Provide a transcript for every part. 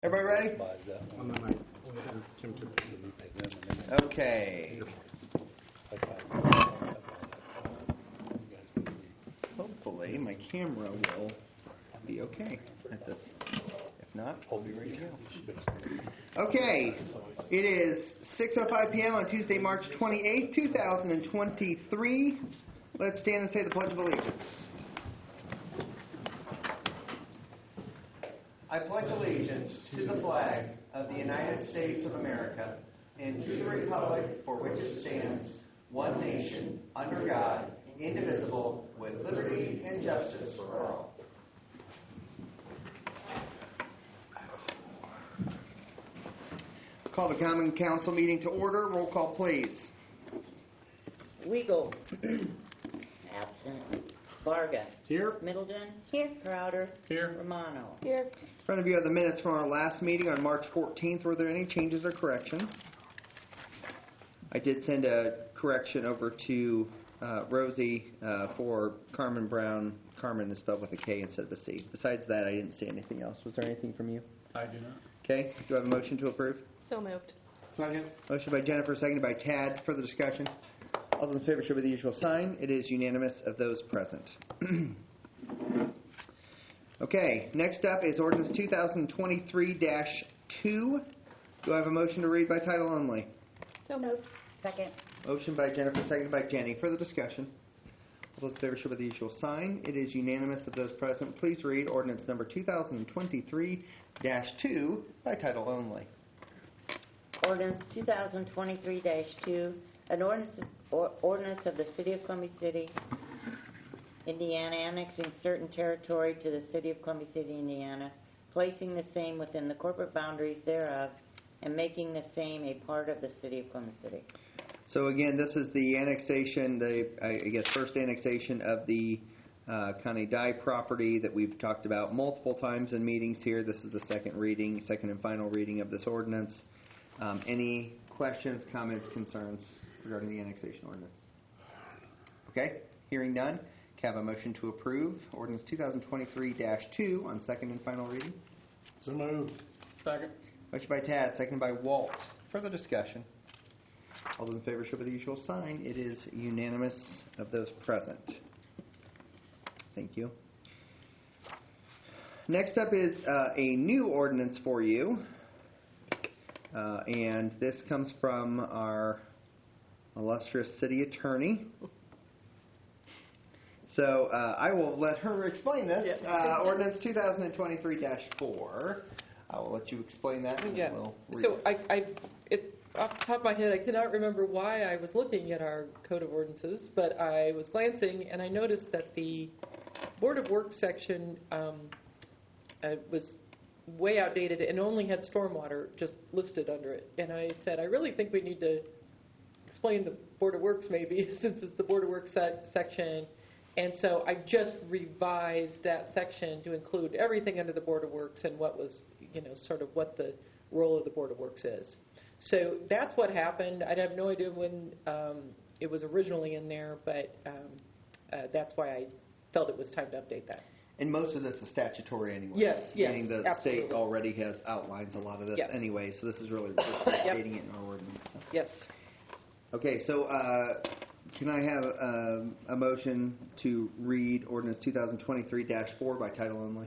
Everybody ready? On the night. Okay. Hopefully my camera will be okay at this. If not, we'll be ready to go. Okay. It is 6:05 p.m. on Tuesday, March 28th, 2023. Let's stand and say the Pledge of Allegiance. I pledge allegiance to the flag of the United States of America and to the republic for which it stands, one nation, under God, indivisible, with liberty and justice for all. Call the Common Council meeting to order. Roll call, please. Weigel. Absent. Varga. Here. Middleton. Here. Crowder. Here. Romano. Here. In front of you are the minutes from our last meeting on March 14th. Were there any changes or corrections? I did send a correction over to Rosie for Carmen Brown. Carmen is spelled with a K instead of a C. Besides that, I didn't see anything else. Was there anything from you? I do not. Okay. Do I have a motion to approve? So moved. Second. Motion by Jennifer, seconded by Tad. Further discussion? All those in favor show by the usual sign. It is unanimous of those present. Okay, next up is ordinance 2023-2. Do I have a motion to read by title only? So moved. Second. Motion by Jennifer, seconded by Jenny. Further discussion? All those in favor show by the usual sign. It is unanimous of those present. Please read ordinance number 2023-2 by title only. Ordinance 2023-2, an ordinance of the City of Columbia City, Indiana, annexing certain territory to the City of Columbia City, Indiana, placing the same within the corporate boundaries thereof, and making the same a part of the City of Columbia City. So again, this is the annexation, first annexation of the Connie Dye property that we've talked about multiple times in meetings here. This is the second and final reading of this ordinance. Any questions, comments, concerns regarding the annexation ordinance? Okay, hearing none. Can I have a motion to approve ordinance 2023-2 on second and final reading? So moved. Second. Motion by Tad, seconded by Walt. Further discussion? All those in favor show by the usual sign. It is unanimous of those present. Thank you. Next up is a new ordinance for you. And this comes from our illustrious city attorney. So I will let her explain this. Yeah. Ordinance 2023-4. I will let you explain that. And Yeah. We'll read So it. off the top of my head, I cannot remember why I was looking at our Code of Ordinances, but I was glancing and I noticed that the Board of Works section was way outdated and only had stormwater just listed under it. And I said, I really think we need to explain the Board of Works maybe, since it's the Board of Works section. And so I just revised that section to include everything under the Board of Works and what was, sort of what the role of the Board of Works is. So that's what happened. I have no idea when it was originally in there, but that's why I felt it was time to update that. And most of this is statutory anyway. Yes, Meaning the absolutely. state already has outlines a lot of this anyway, so this is really just updating it in our ordinance. So. Yes. Okay, so can I have a motion to read ordinance 2023-4 by title only?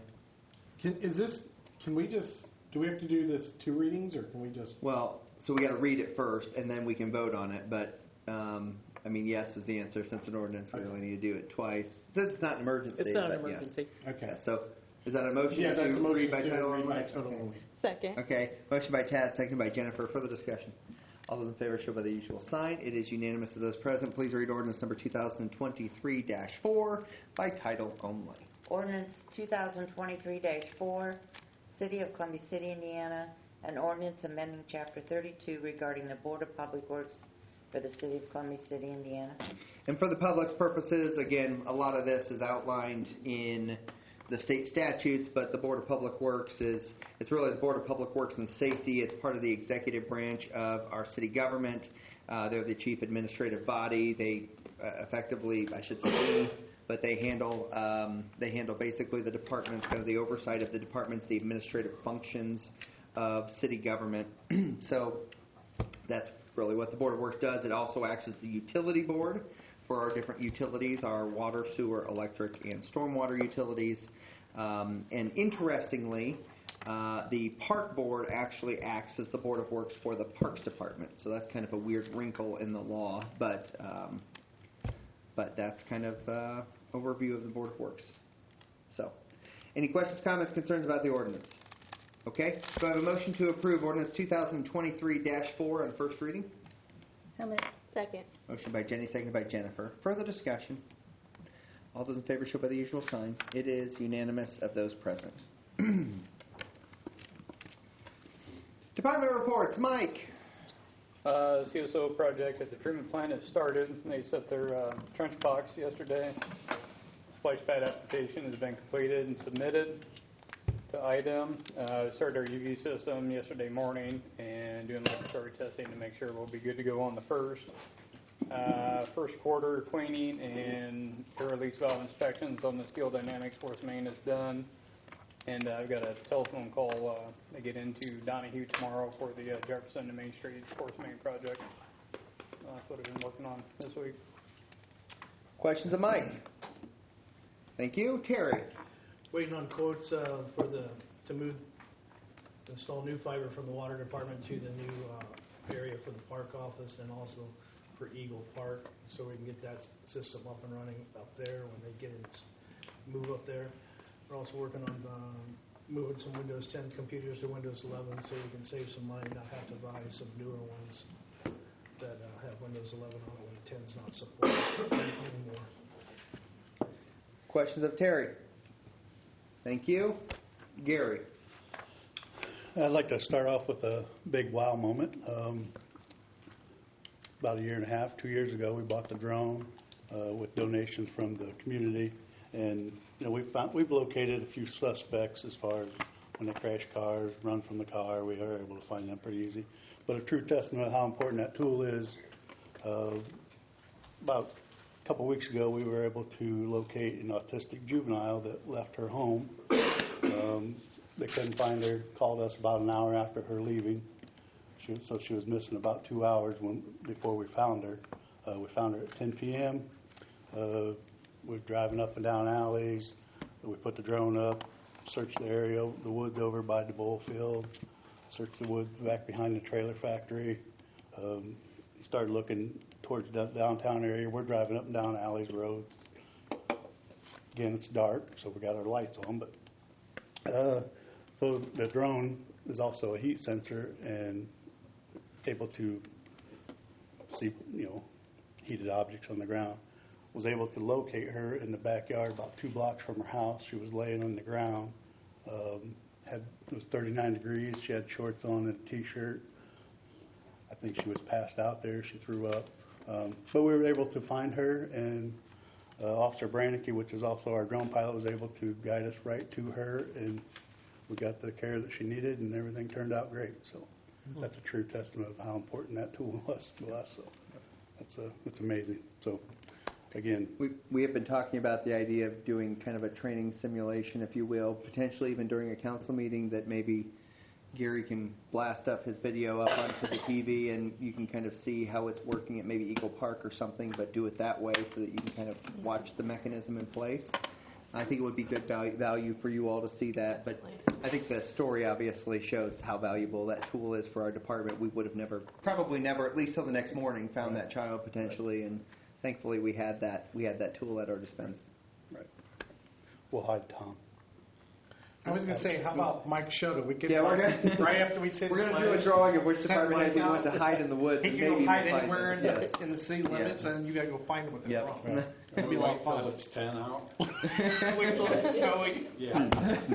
Do we have to do this two readings, or can we just? Well, so we got to read it first, and then we can vote on it. But yes is the answer. Since an ordinance, we really need to do it twice. Since it's not an emergency. It's not an but emergency. Yes. Okay. Yeah, so is that a motion Yeah, that's a motion read by to title read only? by title only. Second. Okay. Motion by Tad, seconded by Jennifer. Further discussion. All those in favor show by the usual sign. It is unanimous of those present. Please read ordinance number 2023-4 by title only. Ordinance 2023-4, City of Columbia City, Indiana, an ordinance amending Chapter 32 regarding the Board of Public Works for the City of Columbia City, Indiana. And for the public's purposes, again, a lot of this is outlined in the state statutes, but the Board of Public Works it's really the Board of Public Works and Safety. It's part of the executive branch of our city government. They're the chief administrative body. They effectively, I should say, but they handle basically the departments, kind of the oversight of the departments, the administrative functions of city government. So that's really what the Board of Works does. It also acts as the utility board for our different utilities, our water, sewer, electric, and stormwater utilities. And interestingly, the park board actually acts as the Board of Works for the Parks Department. So that's kind of a weird wrinkle in the law, but that's kind of overview of the Board of Works. So, any questions, comments, concerns about the ordinance? Okay, so I have a motion to approve ordinance 2023-4 on first reading. So moved. Second. Motion by Jenny, seconded by Jennifer. Further discussion? All those in favor show by the usual sign. It is unanimous of those present. Department reports. Mike. CSO project at the treatment plant has started. They set their trench box yesterday. Splash pad application has been completed and submitted to IDEM. Started our UV system yesterday morning and doing laboratory testing to make sure we'll be good to go on the first. First quarter cleaning and air release valve inspections on the Steel Dynamics force main is done. And I've got a telephone call to get into Donahue tomorrow for the Jefferson to Main Street force main project. That's what I've been working on this week. Questions of Mike? Thank you. Terry. Waiting on quotes install new fiber from the water department to the new area for the park office and also for Eagle Park, so we can get that system up and running up there when they get its move up there. We're also working on moving some Windows 10 computers to Windows 11 so we can save some money, not have to buy some newer ones that have Windows 11 on it when 10's not supported anymore. Questions of Terry? Thank you. Gary. I'd like to start off with a big wow moment. About a year and a half, 2 years ago, we bought the drone with donations from the community, and we've located a few suspects as far as when they crash cars, run from the car. We are able to find them pretty easy. But a true testament of how important that tool is. About a couple weeks ago, we were able to locate an autistic juvenile that left her home. They couldn't find her, called us about an hour after her leaving. So she was missing about 2 hours before we found her. We found her at 10 p.m. We're driving up and down alleys. We put the drone up, searched the area, the woods over by the bowl field, searched the woods back behind the trailer factory. Started looking towards the downtown area. We're driving up and down alleys, roads. Again, it's dark, so we got our lights on. But so the drone is also a heat sensor and able to see, heated objects on the ground. Was able to locate her in the backyard about 2 blocks from her house. She was laying on the ground. It was 39 degrees. She had shorts on and a t-shirt. I think she was passed out there. She threw up. But we were able to find her, and Officer Brannicky, which is also our drone pilot, was able to guide us right to her, and we got the care that she needed, and everything turned out great. So that's a true testament of how important that tool was to us. So that's amazing. So again, we have been talking about the idea of doing kind of a training simulation, if you will, potentially even during a council meeting, that maybe Gary can blast up his video up onto the TV and you can kind of see how it's working at maybe Eagle Park or something, but do it that way so that you can kind of watch the mechanism in place. I think it would be good value for you all to see that, but I think the story obviously shows how valuable that tool is for our department. We would have probably never, at least till the next morning, found that child potentially, and thankfully we had that tool at our dispense. right. We'll hide Tom. I was going to say, how about Mike Shota? We could right after we say we're going to do a drawing of which department head we want to hide in the woods. He and can maybe go hide we'll anywhere find in the city limits, and you got to go find him with the drone. Yep. That'd be a lot of fun. It's 10 out. Wait till it's snowing. Yeah.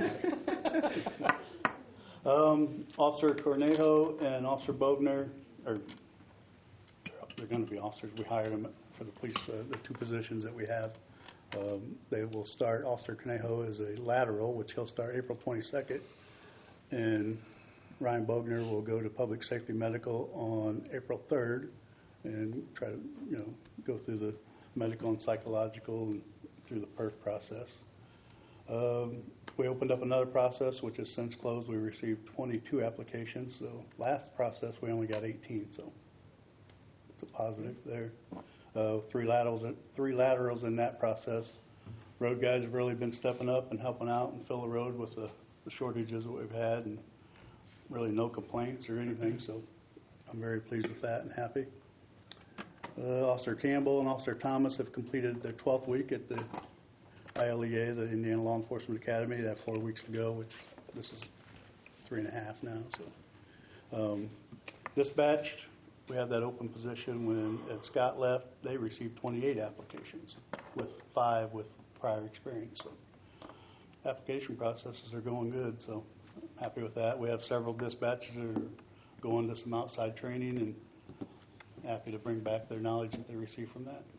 Officer Cornejo and Officer Bogner, they're going to be officers. We hired them for the police, the 2 positions that we have. They will start, Officer Cornejo is a lateral, which he'll start April 22nd, and Ryan Bogner will go to Public Safety Medical on April 3rd and try to, go through the medical and psychological and through the PERF process. We opened up another process, which has since closed. We received 22 applications. So last process, we only got 18. So it's a positive there. Three laterals in that process. Road guys have really been stepping up and helping out and fill the road with the shortages that we've had, and really no complaints or anything. So I'm very pleased with that and happy. Officer Campbell and Officer Thomas have completed their 12th week at the ILEA, the Indiana Law Enforcement Academy. They have 4 weeks to go, which this is 3.5 now. So dispatch, we have that open position. When Ed Scott left, they received 28 applications, with 5 with prior experience. So application processes are going good, so I'm happy with that. We have several dispatchers that are going to some outside training, and happy to bring back their knowledge that they receive from that.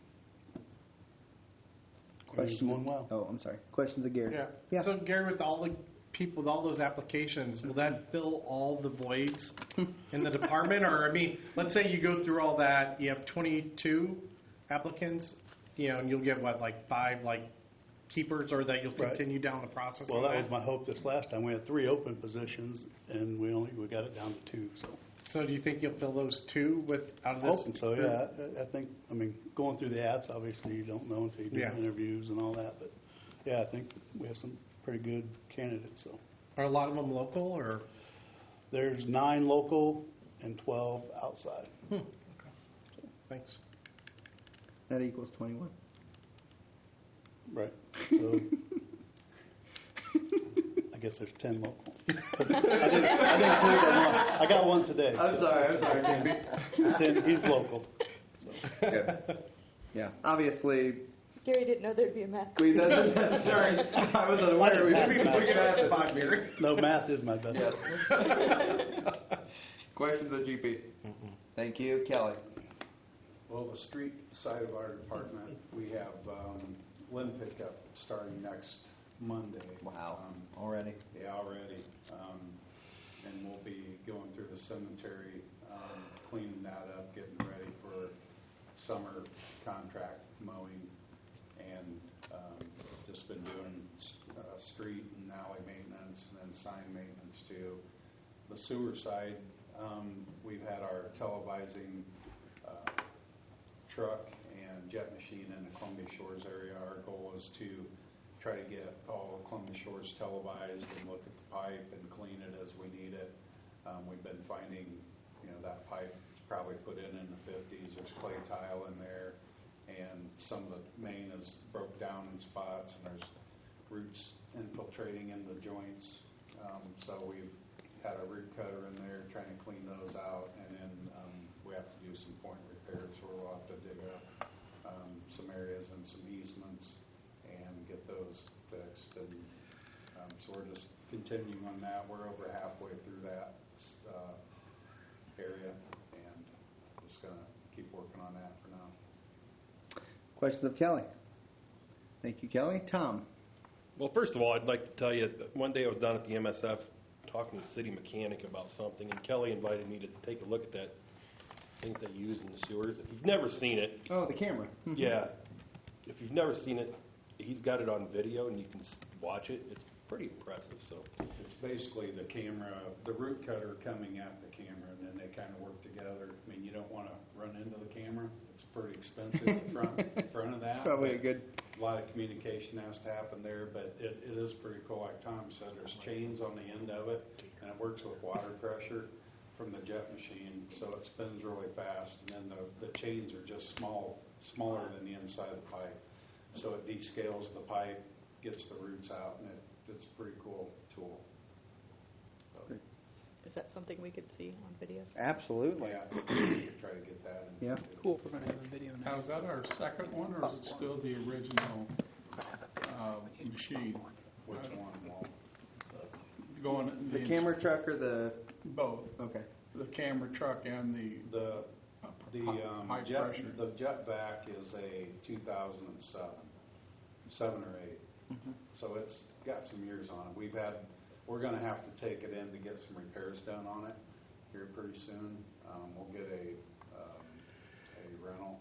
Questions? Going well. Oh, I'm sorry. Questions of Gary? Yeah. So Gary, with all the people, with all those applications, will that fill all the voids in the department? Or, I mean, let's say you go through all that, you have 22 applicants, and you'll get, what, like 5, like, keepers, or that you'll continue down the process? Well, that was my hope this last time. We had 3 open positions, and we got it down to 2, so. So do you think you'll fill those 2 out of this? Hoping so, yeah. I think, going through the apps, obviously you don't know until you do interviews and all that, but yeah, I think we have some pretty good candidates, so. Are a lot of them local, or? There's 9 local and 12 outside. Okay. Thanks. That equals 21. Right. So, I guess there's 10 local. I didn't include that one. I got one today. I'm sorry, Timmy. 10, he's local. Good. Yeah, obviously. Gary didn't know there'd be a math. Sorry, I was unaware. We can ask about Gary. No, math is my best. Yes. Questions of GP? Thank you, Kelly. Well, the street side of our department, we have limb pickup starting next Monday. Wow, already? Yeah, already. And we'll be going through the cemetery, cleaning that up, getting ready for summer contract mowing, and just been doing street and alley maintenance and then sign maintenance too. The sewer side, we've had our televising truck and jet machine in the Columbia Shores area. Our goal is to try to get all of Columbia Shores televised and look at the pipe and clean it as we need it. We've been finding, that pipe is probably put in the 50s. There's clay tile in there, and some of the main is broke down in spots, and there's roots infiltrating in the joints. So we've had a root cutter in there trying to clean those out, and then we have to do some point repairs where we'll have to dig up some areas and some easements and get those fixed. And so we're just continuing on that. We're over halfway through that area, and just going to keep working on that for now. Questions of Kelly? Thank you, Kelly. Tom? Well, first of all, I'd like to tell you that one day I was down at the MSF talking to the city mechanic about something, and Kelly invited me to take a look at that thing they use in the sewers. If you've never seen it... Oh, the camera. Yeah. If you've never seen it, he's got it on video, and you can watch it. It's pretty impressive. So it's basically the camera, the root cutter coming at the camera, and then they kind of work together. I mean, you don't want to run into the camera. It's pretty expensive in front of that. Probably a good... A lot of communication has to happen there, but it is pretty cool. Like Tom said, there's chains on the end of it, and it works with water pressure from the jet machine, so it spins really fast, and then the chains are just smaller than the inside of the pipe. So it descales the pipe, gets the roots out, and it's a pretty cool tool. So, Is that something we could see on videos? Absolutely. yeah, we could try to get that. Yeah. cool. We're going to have a video now. Now, is that our second one, or is it still the original machine? Which one, Walt? Going The camera truck or the... both Okay. the camera truck and the high pressure. The jet vac is a 2007, 7 or 8. So it's got some years on it. We're going to have to take it in to get some repairs done on it here pretty soon. We'll get a rental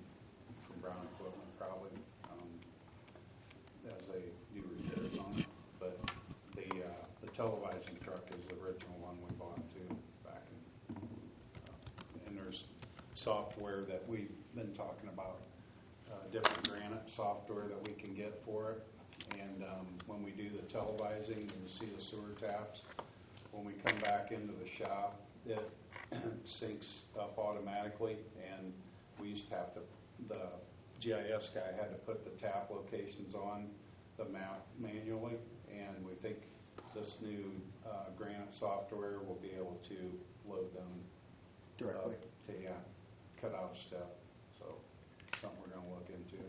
from Brown Equipment probably as they do repairs on it. televising truck is the original one we bought too, back in, and there's software that we've been talking about, different Granite software that we can get for it. And when we do the televising, you see the sewer taps. When we come back into the shop, it syncs up automatically, and we used to have to, the GIS guy had to put the tap locations on the map manually, and we think this new Granite software will be able to load them Directly. to cut out a step. So something we're going to look into.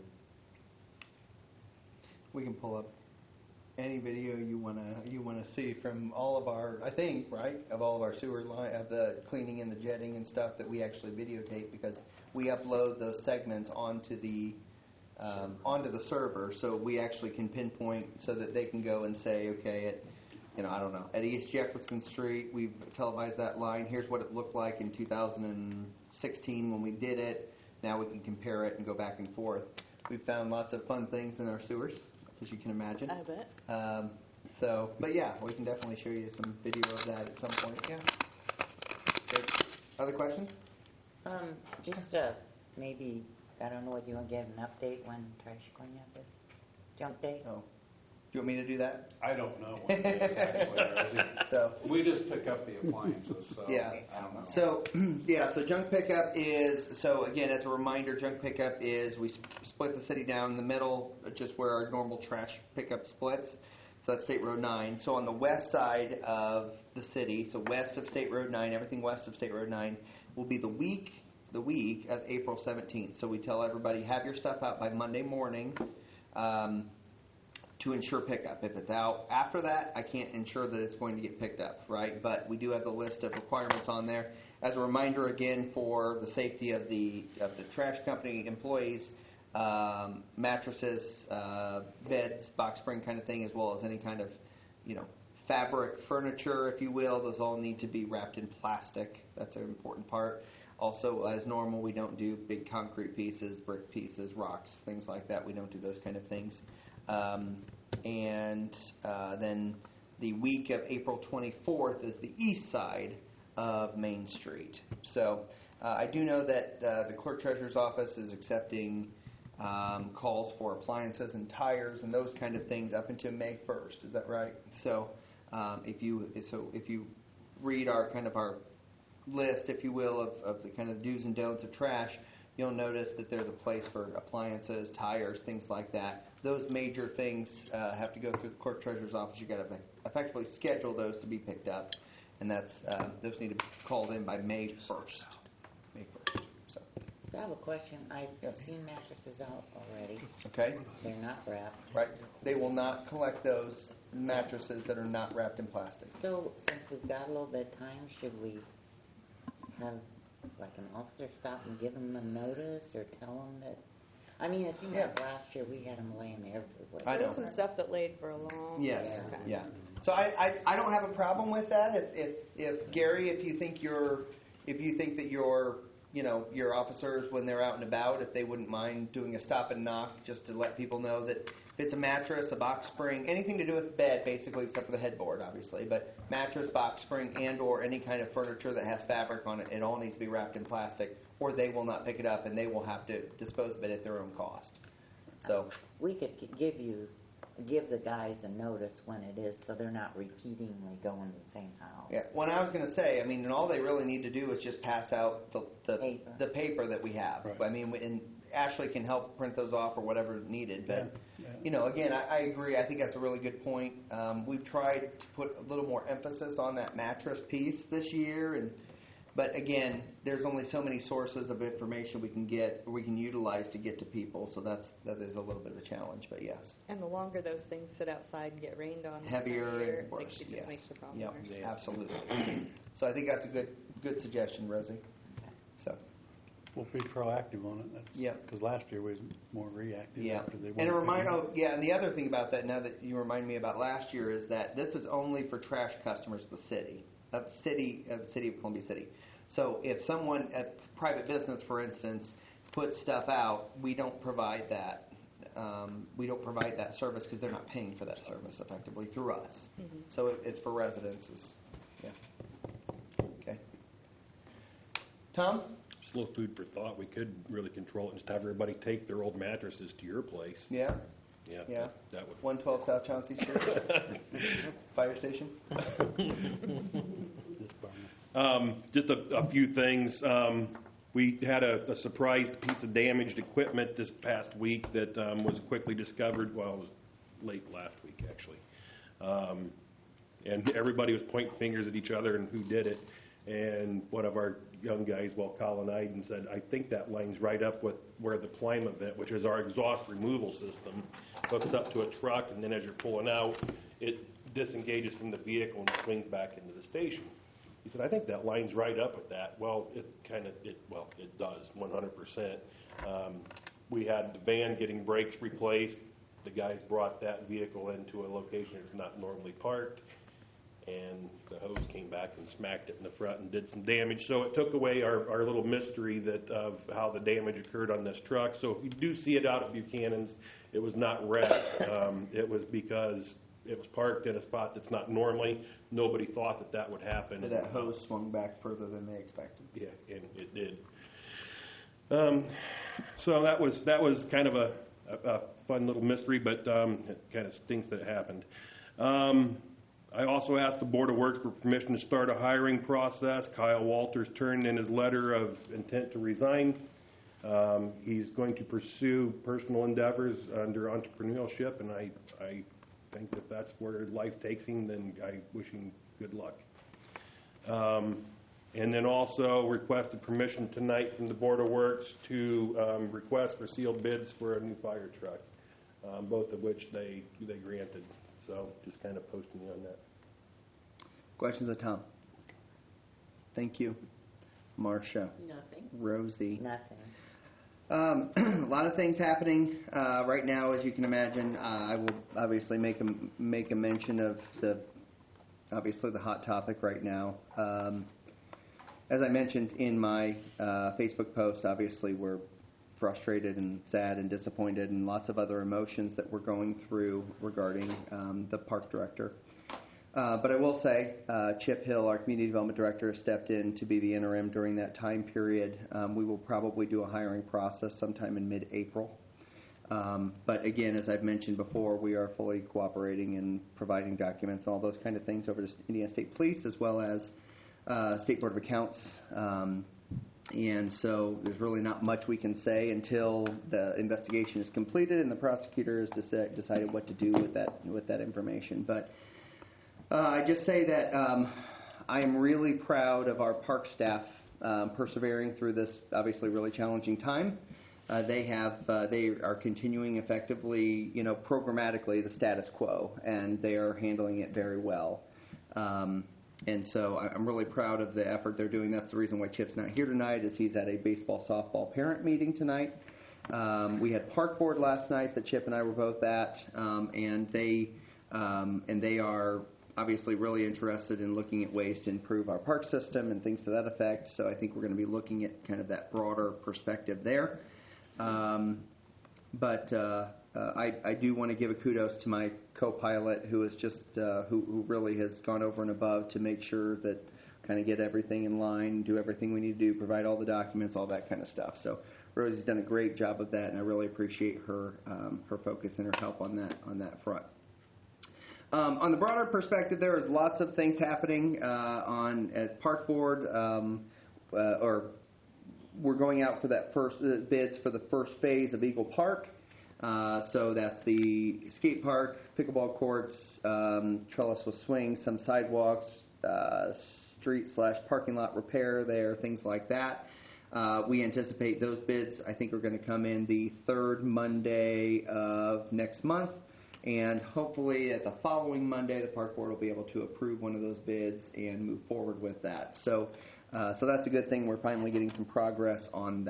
We can pull up any video you wanna see from all of our, I think, right, of all of our sewer line, of the cleaning and the jetting and stuff that we actually videotape, because we upload those segments onto the server, so we actually can pinpoint so that they can go and say, okay, I don't know, at East Jefferson Street, we've televised that line. Here's what it looked like in 2016 when we did it. Now we can compare it and go back and forth. We've found lots of fun things in our sewers, as you can imagine. I bet. But yeah, we can definitely show you some video of that at some point. Yeah. Good. Other questions? Just maybe, I don't know, whether you want to give an update when trash cleanup is? Junk day? Oh. Do you want me to do that? I don't know what it is actually. So We just pick up the appliances, so yeah. I don't know. So so junk pickup is, so again, as a reminder, junk pickup is, we split the city down in the middle, just where our normal trash pickup splits. So that's State Road 9. So on the west side of the city, so west of State Road 9, everything west of State Road 9 will be the week of April 17th. So we tell everybody, have your stuff out by Monday morning. To ensure pickup. If it's out after that, I can't ensure that it's going to get picked up, right? But we do have the list of requirements on there. As a reminder, again, for the safety of the trash company employees, mattresses, beds, box spring kind of thing, as well as any kind of, fabric, furniture, if you will, those all need to be wrapped in plastic. That's an important part. Also, as normal, we don't do big concrete pieces, brick pieces, rocks, things like that. We don't do those kind of things. Then the week of April 24th is the east side of Main Street. So I do know that the Clerk Treasurer's Office is accepting calls for appliances and tires and those kind of things up until May 1st. Is that right? So if you read our list, if you will, of the kind of do's and don'ts of trash, you'll notice that there's a place for appliances, tires, things like that. Those major things have to go through the Clerk Treasurer's Office. You've got to effectively schedule those to be picked up, and that's those need to be called in by May 1st. May 1st. So I have a question. I've seen mattresses out already. okay, They're not wrapped. right? They will not collect those mattresses that are not wrapped in plastic. So since we've got a little bit of time, should we have like an officer stop and give them a notice or tell them that? I mean, it seemed like last year we had them laying everywhere. I know. There was some stuff that laid for a long Yes, time. yeah. So I don't have a problem with that. If Gary, if you think that your officers, when they're out and about, if they wouldn't mind doing a stop and knock just to let people know that if it's a mattress, a box spring, anything to do with bed, basically, except for the headboard, obviously, but mattress, box spring, and or any kind of furniture that has fabric on it, it all needs to be wrapped in plastic, or they will not pick it up and they will have to dispose of it at their own cost. So We could give the guys a notice when it is, so they're not repeatedly going to the same house. yeah, what I was going to say, I mean, and all they really need to do is just pass out Paper. the paper that we have. Right. I mean, and Ashley can help print those off or whatever is needed. But Yeah. again, I agree. I think that's a really good point. We've tried to put a little more emphasis on that mattress piece this year, but again, there's only so many sources of information we can utilize to get to people. So that is a little bit of a challenge. But yes, And the longer those things sit outside and get rained on, the heavier sunnier, and worse. like, it just yes. makes the problem Yep, worse. absolutely. So I think that's a good suggestion, Rosie. So. We'll be proactive on it. Yep. Because last year we was more reactive. Yeah, After they and weren't and the other thing about that, now that you remind me about last year, is that this is only for trash customers of the city of Columbia City. So if someone at private business, for instance, puts stuff out, we don't provide that that we don't provide that service because they're not paying for that service effectively through us. So it's for residences. Yeah. Okay. Tom? Just a little food for thought. We could really control it and just have everybody take their old mattresses to your place. Yeah. Yeah. Yeah. That would. 112 South Chauncey Street. Fire station. Just a few things. We had a surprise piece of damaged equipment this past week that was quickly discovered. Well, it was late last week, actually. And everybody was pointing fingers at each other and who did it. And one of our young guys, Colin Iden, said, I think that lines right up with where the Plimavent, which is our exhaust removal system, hooks up to a truck, and then as you're pulling out, it disengages from the vehicle and swings back into the station. He said, I think that lines right up with that. Well, it does, 100%. We had the van getting brakes replaced. The guys brought that vehicle into a location it's not normally parked, and the hose came back and smacked it in the front and did some damage. So it took away our little mystery of how the damage occurred on this truck. So if you do see it out at Buchanan's, it was not wrecked. It was because it was parked in a spot that's not normally. Nobody thought that would happen. That hose swung back further than they expected. Yeah, and it did. So that was kind of a fun little mystery, but it kind of stinks that it happened. I also asked the Board of Works for permission to start a hiring process. Kyle Walters turned in his letter of intent to resign. He's going to pursue personal endeavors under entrepreneurship, and I think if that's where life takes him, then I wish him good luck. And then also requested permission tonight from the Board of Works to request for sealed bids for a new fire truck, both of which they granted. So just kind of posting you on that. Questions of Tom? Thank you. Marcia? Nothing. Rosie? Nothing. A lot of things happening right now, as you can imagine. I will obviously make a mention of the hot topic right now. As I mentioned in my Facebook post, obviously we're frustrated and sad and disappointed and lots of other emotions that we're going through regarding the park director. But I will say Chip Hill, our community development director, has stepped in to be the interim during that time period. We will probably do a hiring process sometime in mid-April. But again, as I've mentioned before, we are fully cooperating and providing documents and all those kind of things over to Indiana State Police as well as State Board of Accounts. And so there's really not much we can say until the investigation is completed and the prosecutor has decided what to do with that information. But I just say that I am really proud of our park staff persevering through this obviously really challenging time. They are continuing effectively, programmatically the status quo, and they are handling it very well. And so I'm really proud of the effort they're doing. That's the reason why Chip's not here tonight, is he's at a baseball softball parent meeting tonight. We had park board last night that Chip and I were both at, and they are obviously really interested in looking at ways to improve our park system and things to that effect. So I think we're going to be looking at kind of that broader perspective there. But I do want to give a kudos to my co-pilot who is just who really has gone over and above to make sure that kind of get everything in line, do everything we need to do, provide all the documents, all that kind of stuff. So Rosie's done a great job of that, and I really appreciate her focus and her help on that front. On the broader perspective, there is lots of things happening at Park Board, or we're going out for that first bids for the first phase of Eagle Park. So that's the skate park, pickleball courts, trellis with swings, some sidewalks, street/parking lot repair there, things like that. We anticipate those bids, I think, are going to come in the third Monday of next month. And hopefully at the following Monday, the Park Board will be able to approve one of those bids and move forward with that. So that's a good thing. We're finally getting some progress on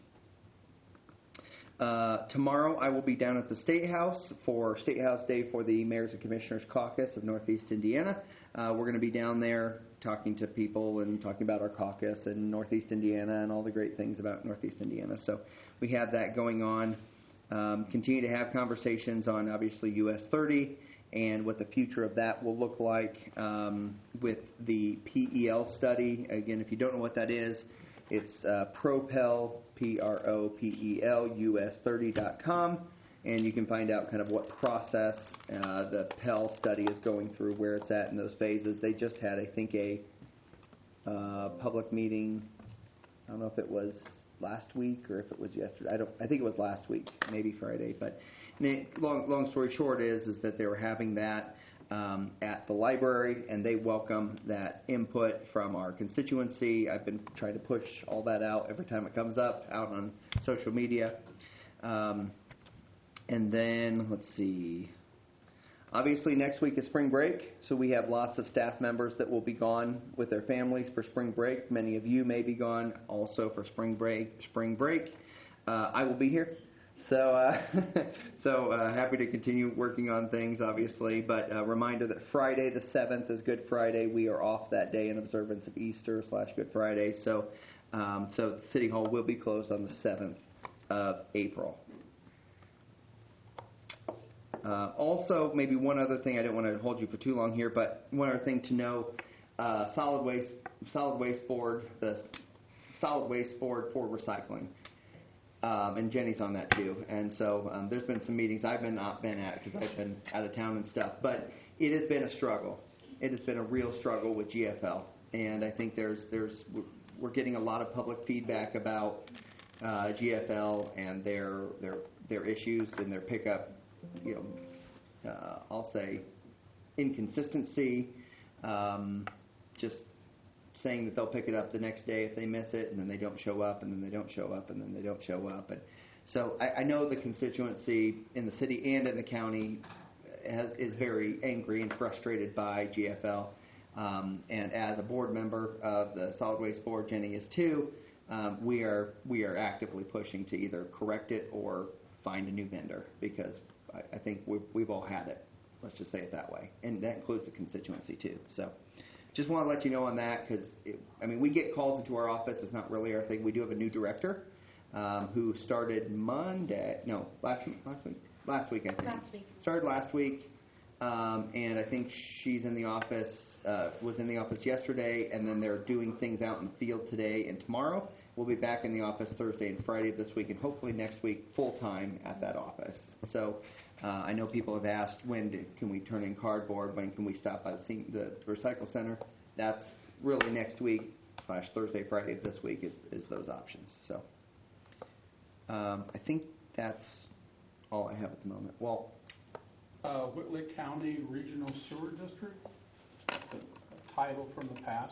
that. Tomorrow I will be down at the State House for State House Day for the Mayors and Commissioners Caucus of Northeast Indiana. We're going to be down there talking to people and talking about our caucus and Northeast Indiana and all the great things about Northeast Indiana. So we have that going on. Continue to have conversations on obviously US 30 and what the future of that will look like with the PEL study. Again, if you don't know what that is, it's Propel, Propel, US30.com, and you can find out kind of what process the PEL study is going through, where it's at in those phases. They just had, I think, a public meeting. I don't know if it was last week or if it was yesterday. I think it was last week, maybe Friday. But long story short is that they were having that at the library, and they welcome that input from our constituency. I've been trying to push all that out every time it comes up out on social media. And then, let's see. Obviously, next week is spring break, so we have lots of staff members that will be gone with their families for spring break. Many of you may be gone also for spring break. I will be here, so happy to continue working on things, obviously. But a reminder that Friday the 7th is Good Friday. We are off that day in observance of Easter / Good Friday. So City Hall will be closed on the 7th of April. Also, maybe one other thing, I didn't want to hold you for too long here, but one other thing to know, solid waste board for recycling, and Jenny's on that too. And so there's been some meetings I've not been at because I've been out of town and stuff, but it has been a struggle. It has been a real struggle with GFL, and I think we're getting a lot of public feedback about GFL and their issues and their pickup. I'll say inconsistency, just saying that they'll pick it up the next day if they miss it, and then they don't show up, and then they don't show up, and then they don't show up. And so I know the constituency in the city and in the county is very angry and frustrated by GFL. And as a board member of the Solid Waste Board, Jenny is too, we are actively pushing to either correct it or find a new vendor, because I think we've all had it. Let's just say it that way. And that includes the constituency too. So just want to let you know on that, because, we get calls into our office. It's not really our thing. We do have a new director who started last week, I think. Last week. Started last week. And I think she's in the office, was in the office yesterday, and then they're doing things out in the field today and tomorrow. We'll be back in the office Thursday and Friday of this week, and hopefully next week full-time at that office. So I know people have asked, when can we turn in cardboard? When can we stop by the recycle center? That's really next week / Thursday, Friday of this week is those options. So I think that's all I have at the moment. Well, Whitley County Regional Sewer District. That's a title from the past.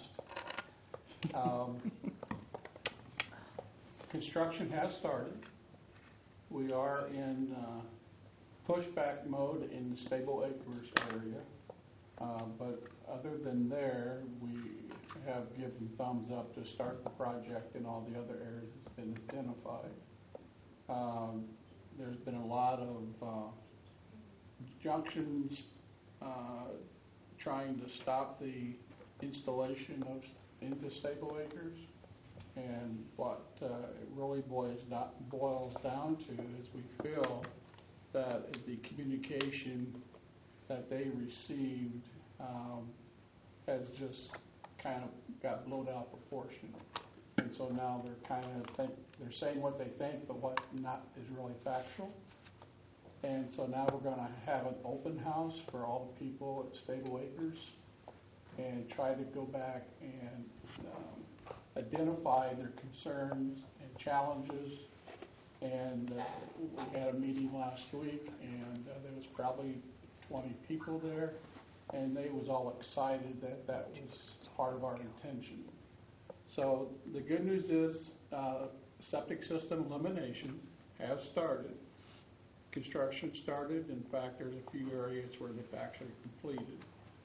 Construction has started. We are in pushback mode in the Stable Acres area. But other than there, we have given thumbs up to start the project in all the other areas that's been identified. There's been a lot of junctions trying to stop the installation into Stable Acres, and what it really boils down to is we feel that the communication that they received has just kind of got blown out of proportion, and so now they're saying what they think, but what not is really factual. And so now we're going to have an open house for all the people at Stable Acres and try to go back and identify their concerns and challenges. And we had a meeting last week, and there was probably 20 people there, and they was all excited that was part of our intention. So the good news is septic system elimination has started. Construction started. In fact, there's a few areas where they've actually completed.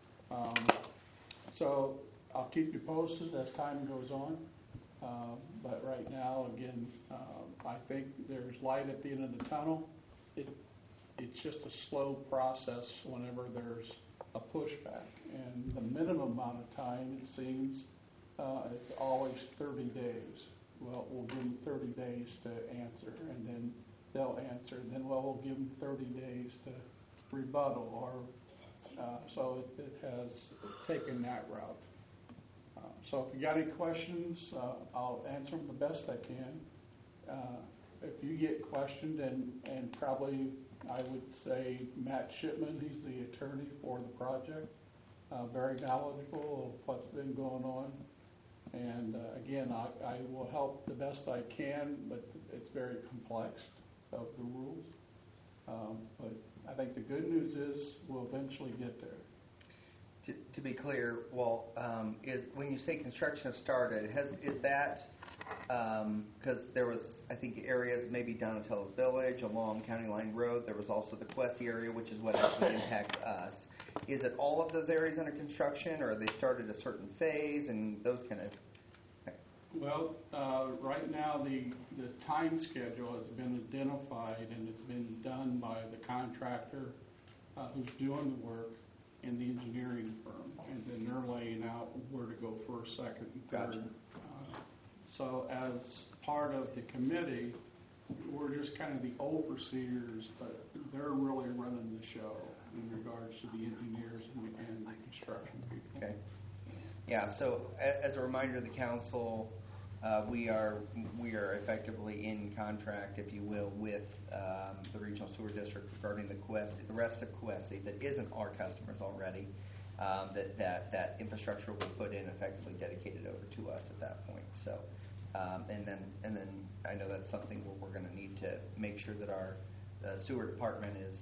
So I'll keep you posted as time goes on. But right now, again, I think there's light at the end of the tunnel. It's just a slow process whenever there's a pushback. And the minimum amount of time, it seems, it's always 30 days. Well, we'll give them 30 days to answer, and then they'll answer. Then we'll give them 30 days to rebuttal, or so it has taken that route. So if you got any questions, I'll answer them the best I can. If you get questioned, and probably I would say Matt Shipman, he's the attorney for the project, very knowledgeable of what's been going on. And again, I will help the best I can, but it's very complex of the rules. But I think the good news is we'll eventually get there. To be clear, well, is when you say construction has started, is that because there was, I think, areas maybe down in Telos Village along County Line Road. There was also the Quessy area, which is what actually impacts us. Is it all of those areas under construction, or are they started a certain phase and those kind of? Well, right now the time schedule has been identified, and it's been done by the contractor who's doing the work and the engineering firm, and then they're laying out where to go first, second, and third. Gotcha. So as part of the committee, we're just kind of the overseers, but they're really running the show in regards to the engineers and the construction people. Okay. Yeah. So as a reminder to the council, we are effectively in contract, if you will, with the regional sewer district regarding the rest of Quessy that isn't our customers already. That infrastructure will be put in, effectively dedicated over to us at that point. So, and then I know that's something where we're going to need to make sure that our sewer department is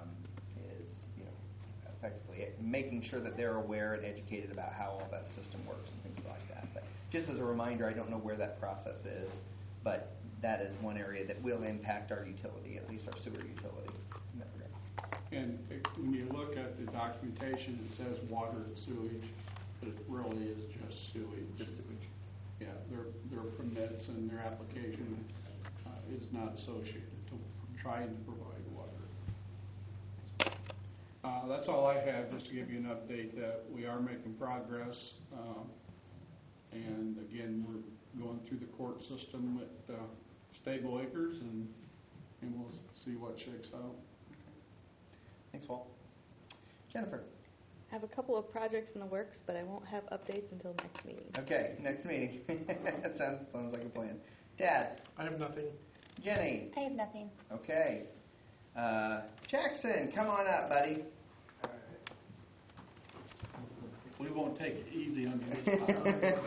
effectively making sure that they're aware and educated about how all that system works and things like that. But just as a reminder, I don't know where that process is, but that is one area that will impact our utility, at least our sewer utility. In that regard. And when you look at the documentation, it says water and sewage, but it really is just sewage. Just sewage. Yeah, their permits and their application is not associated to trying to provide water. That's all I have, just to give you an update that we are making progress. And again, we're going through the court system at Stable Acres, and we'll see what shakes out. Thanks, Walt. Jennifer. I have a couple of projects in the works, but I won't have updates until next meeting. Okay, next meeting. That sounds like a plan. Dad. I have nothing. Jenny. I have nothing. Okay. Jackson, come on up, buddy. We won't take it easy on you this time.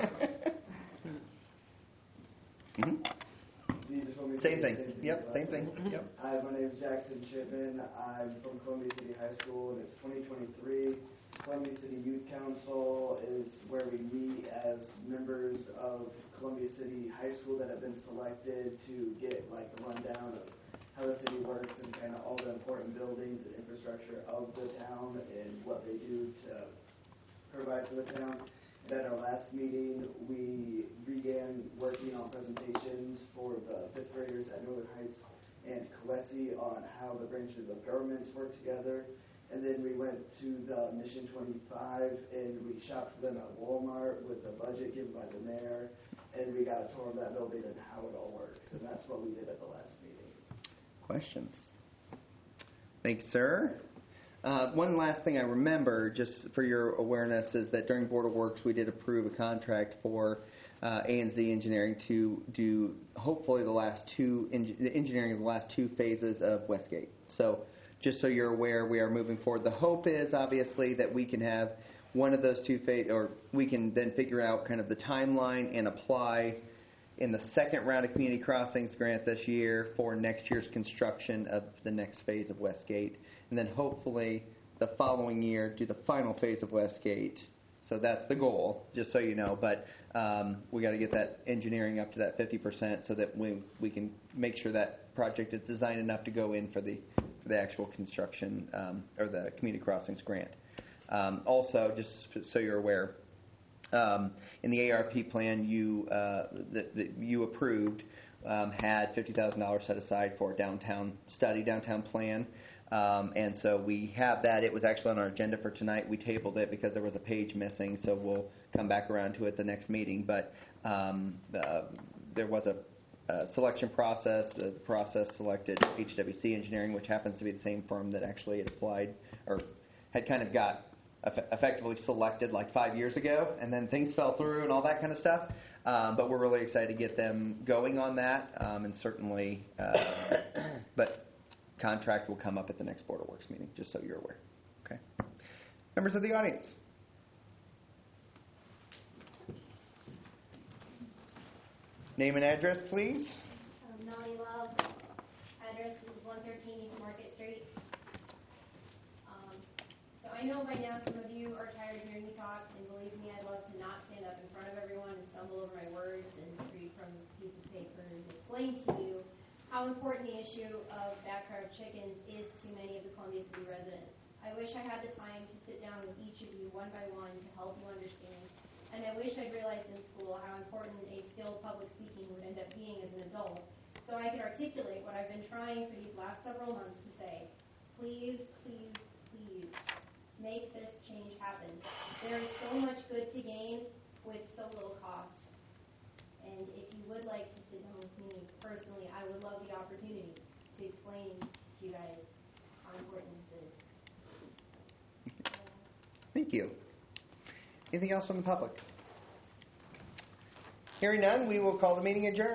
Same thing. Yep, same thing. Yep. Hi, my name is Jackson Chipman. I'm from Columbia City High School, and it's 2023. Columbia City Youth Council is where we meet as members of Columbia City High School that have been selected to get like the rundown of how the city works and kind of all the important buildings and infrastructure of the town and what they do to provide for the town. And at our last meeting, we began working on presentations for the fifth graders at Northern Heights and Quessy on how the branches of governments work together. And then we went to the Mission 25 and we shopped for them at Walmart with the budget given by the mayor. And we got a tour of that building and how it all works. And that's what we did at the last meeting. Questions? Thanks, sir. One last thing I remember, just for your awareness, is that during Board of Works we did approve a contract for A&Z Engineering to do hopefully the engineering of the last two phases of Westgate. So just so you're aware, we are moving forward. The hope is obviously that we can have one of those two phases, or we can then figure out kind of the timeline and apply in the second round of Community Crossings grant this year for next year's construction of the next phase of Westgate. And then hopefully the following year do the final phase of Westgate. So that's the goal, just so you know. But we got to get that engineering up to that 50% so that we can make sure that project is designed enough to go in for the actual construction or the Community Crossings grant. Also, just so you're aware, in the ARP plan that you approved had $50,000 set aside for downtown plan. And so we have that. It was actually on our agenda for tonight. We tabled it because there was a page missing, so we'll come back around to it the next meeting. But there was selection process. The process selected HWC Engineering, which happens to be the same firm that actually had applied or had kind of got effectively selected like 5 years ago, and then things fell through and all that kind of stuff. But we're really excited to get them going on that, and certainly, but contract will come up at the next Board of Works meeting, just so you're aware. Okay. Members of the audience. Name and address, please. Melanie Love. Address is 113 East Market Street. So I know by now some of you are tired of hearing me talk, and believe me, I'd love to not stand up in front of everyone and stumble over my words and read from a piece of paper and explain to you how important the issue of backyard chickens is to many of the Columbia City residents. I wish I had the time to sit down with each of you one by one to help you understand. And I wish I'd realized in school how important a skilled public speaking would end up being as an adult, so I could articulate what I've been trying for these last several months to say. Please, please, please, make this change happen. There is so much good to gain with so little cost. And if you would like to sit down with me personally, I would love the opportunity to explain to you guys how important this is. Thank you. Anything else from the public? Hearing none, we will call the meeting adjourned.